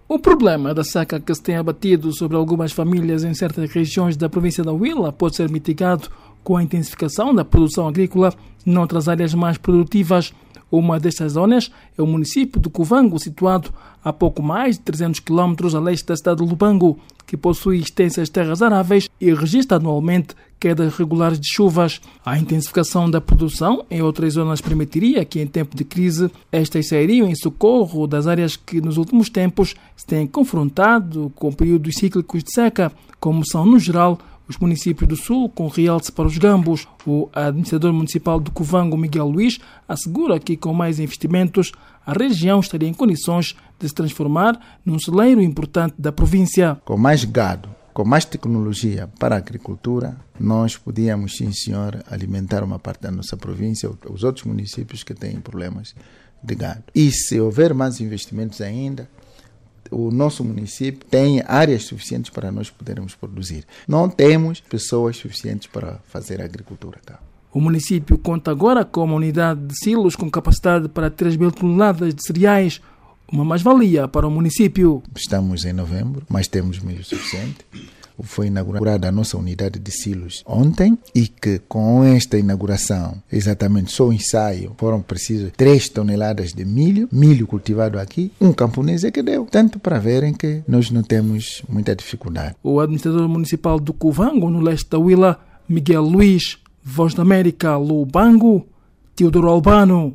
O problema da seca que se tem abatido sobre algumas famílias em certas regiões da província da Huila pode ser mitigado com a intensificação da produção agrícola noutras áreas mais produtivas. Uma destas zonas é o município de Cuvango, situado a pouco mais de 300 km a leste da cidade de Lubango, que possui extensas terras aráveis e registra anualmente quedas regulares de chuvas. A intensificação da produção em outras zonas permitiria que, em tempo de crise, estas sairiam em socorro das áreas que, nos últimos tempos, se têm confrontado com períodos cíclicos de seca, como são, no geral, os municípios do Sul, com realce para os gambos. O administrador municipal de Cuvango, Miguel Luís, assegura que, com mais investimentos, a região estaria em condições de se transformar num celeiro importante da província. Com mais gado, com mais tecnologia para a agricultura, nós podíamos, sim senhor, alimentar uma parte da nossa província, os outros municípios que têm problemas de gado. E se houver mais investimentos ainda, o nosso município tem áreas suficientes para nós podermos produzir. Não temos pessoas suficientes para fazer agricultura. O município conta agora com uma unidade de silos com capacidade para 3.000 toneladas de cereais, uma mais-valia para o município. Estamos em novembro, mas temos meio suficiente. Foi inaugurada a nossa unidade de silos ontem e que com esta inauguração, exatamente só o ensaio, foram precisas 3 toneladas de milho cultivado aqui, um camponês é que deu. Tanto para verem que nós não temos muita dificuldade. O administrador municipal do Cuvango, no leste da Huila, Miguel Luís, Voz da América, Lubango, Teodoro Albano.